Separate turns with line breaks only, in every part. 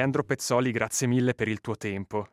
Leandro Pezzoli, grazie mille per il tuo tempo.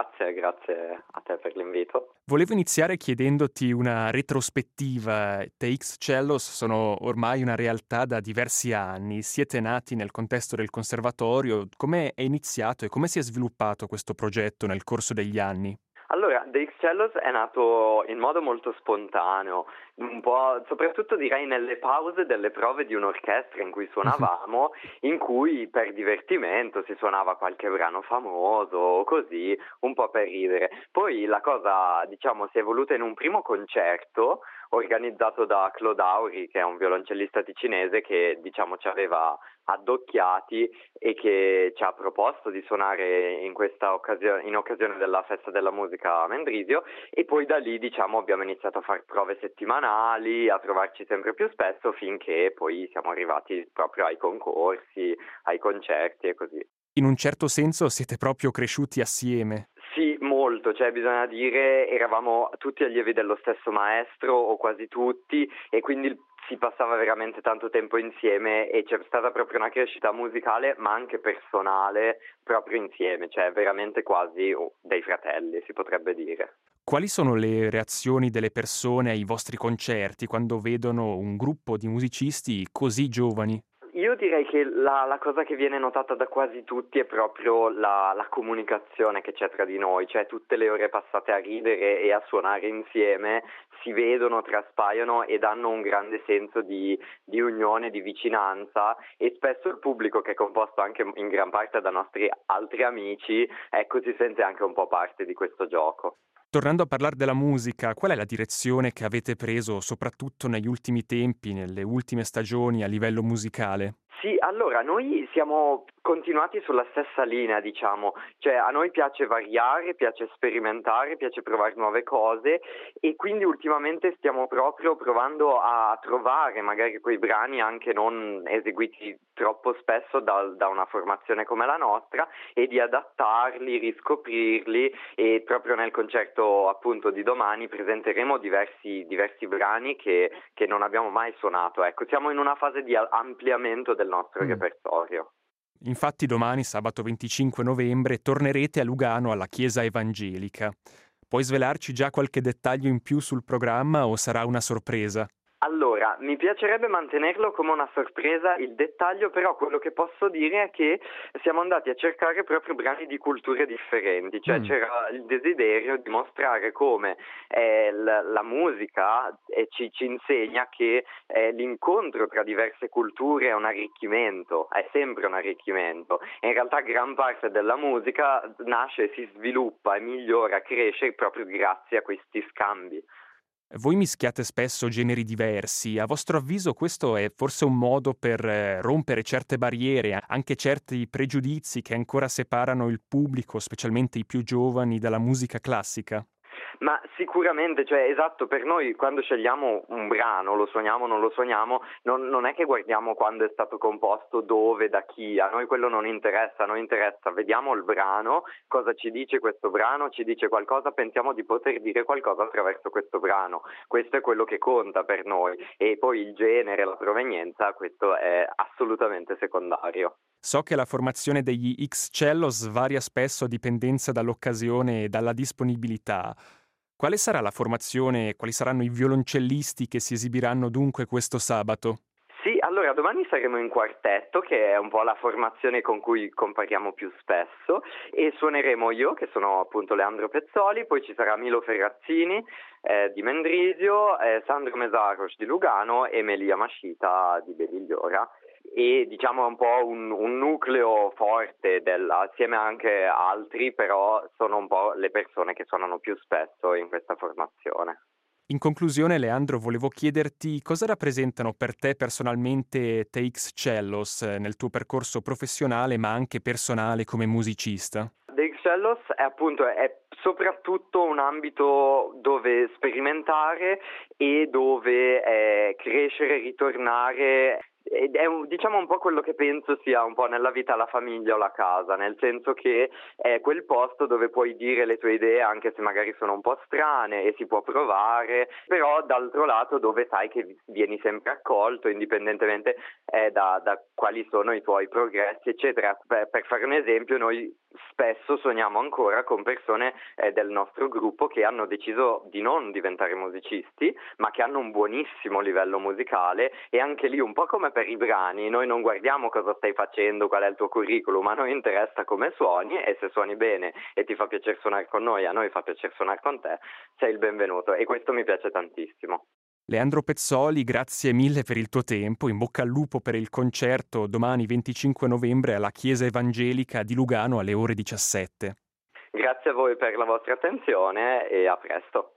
Grazie a te per l'invito.
Volevo iniziare chiedendoti una retrospettiva. TX Cellos sono ormai una realtà da diversi anni. Siete nati nel contesto del conservatorio. Come è iniziato e come si è sviluppato questo progetto nel corso degli anni?
Allora, The X-Cellos è nato in modo molto spontaneo, un po' soprattutto direi nelle pause delle prove di un'orchestra in cui suonavamo, in cui per divertimento si suonava qualche brano famoso o così, un po' per ridere. Poi la cosa, diciamo, si è evoluta in un primo concerto organizzato da Claude Auri, che è un violoncellista ticinese che, diciamo, ci aveva addocchiati e che ci ha proposto di suonare in occasione della festa della musica a Mendrisio, e poi da lì, diciamo, abbiamo iniziato a fare prove settimanali, a trovarci sempre più spesso, finché poi siamo arrivati proprio ai concorsi, ai concerti e così.
In un certo senso siete proprio cresciuti assieme.
Sì, molto, cioè bisogna dire, eravamo tutti allievi dello stesso maestro o quasi tutti, e quindi si passava veramente tanto tempo insieme e c'è stata proprio una crescita musicale ma anche personale proprio insieme, cioè veramente quasi dei fratelli, si potrebbe dire.
Quali sono le reazioni delle persone ai vostri concerti quando vedono un gruppo di musicisti così giovani?
Io direi che la cosa che viene notata da quasi tutti è proprio la comunicazione che c'è tra di noi, cioè tutte le ore passate a ridere e a suonare insieme si vedono, traspaiono e danno un grande senso di unione, di vicinanza, e spesso il pubblico, che è composto anche in gran parte da nostri altri amici, ecco, si sente anche un po' parte di questo gioco.
Tornando a parlare della musica, qual è la direzione che avete preso soprattutto negli ultimi tempi, nelle ultime stagioni a livello musicale?
Sì, allora noi siamo continuati sulla stessa linea, diciamo, cioè a noi piace variare, piace sperimentare, piace provare nuove cose, e quindi ultimamente stiamo proprio provando a trovare magari quei brani anche non eseguiti troppo spesso da una formazione come la nostra, e di adattarli, riscoprirli, e proprio nel concerto appunto di domani presenteremo diversi brani che non abbiamo mai suonato. Ecco, siamo in una fase di ampliamento del nostro repertorio.
Infatti domani, sabato 25 novembre, tornerete a Lugano alla Chiesa Evangelica. Puoi svelarci già qualche dettaglio in più sul programma o sarà una sorpresa?
Allora, mi piacerebbe mantenerlo come una sorpresa il dettaglio, però quello che posso dire è che siamo andati a cercare proprio brani di culture differenti, cioè c'era il desiderio di mostrare come la musica ci insegna che l'incontro tra diverse culture è un arricchimento, è sempre un arricchimento, e in realtà gran parte della musica nasce, si sviluppa e migliora, cresce proprio grazie a questi scambi.
Voi mischiate spesso generi diversi. A vostro avviso questo è forse un modo per rompere certe barriere, anche certi pregiudizi che ancora separano il pubblico, specialmente i più giovani, dalla musica classica?
Ma sicuramente, cioè esatto, per noi quando scegliamo un brano, lo suoniamo o non lo suoniamo, non è che guardiamo quando è stato composto, dove, da chi, a noi quello non interessa, a noi interessa, vediamo il brano, cosa ci dice questo brano, ci dice qualcosa, pensiamo di poter dire qualcosa attraverso questo brano, questo è quello che conta per noi, e poi il genere, la provenienza, questo è assolutamente secondario.
So che la formazione degli X-Cellos varia spesso a dipendenza dall'occasione e dalla disponibilità. Quale sarà la formazione e quali saranno i violoncellisti che si esibiranno dunque questo sabato?
Sì, allora domani saremo in quartetto, che è un po' la formazione con cui compariamo più spesso, e suoneremo io, che sono appunto Leandro Pezzoli, poi ci sarà Milo Ferrazzini di Mendrisio, Sandro Mesaros di Lugano e Melia Mascita di Benigliora. E diciamo è un po' un nucleo forte assieme anche a altri, però sono un po' le persone che suonano più spesso in questa formazione.
In conclusione, Leandro, volevo chiederti cosa rappresentano per te personalmente TX Cellos nel tuo percorso professionale ma anche personale come musicista?
The Excellos è soprattutto un ambito dove sperimentare e dove crescere, ritornare ed è diciamo un po' quello che penso sia un po' nella vita la famiglia o la casa, nel senso che è quel posto dove puoi dire le tue idee anche se magari sono un po' strane e si può provare, però d'altro lato dove sai che vieni sempre accolto indipendentemente da quali sono i tuoi progressi eccetera. Per fare un esempio, noi spesso suoniamo ancora con persone del nostro gruppo che hanno deciso di non diventare musicisti ma che hanno un buonissimo livello musicale, e anche lì un po' come per i brani noi non guardiamo cosa stai facendo, qual è il tuo curriculum, ma a noi interessa come suoni, e se suoni bene e ti fa piacere suonare con noi, a noi fa piacere suonare con te, sei il benvenuto, e questo mi piace tantissimo.
Leandro Pezzoli, grazie mille per il tuo tempo, in bocca al lupo per il concerto domani 25 novembre alla Chiesa Evangelica di Lugano alle ore 17.
Grazie a voi per la vostra attenzione e a presto.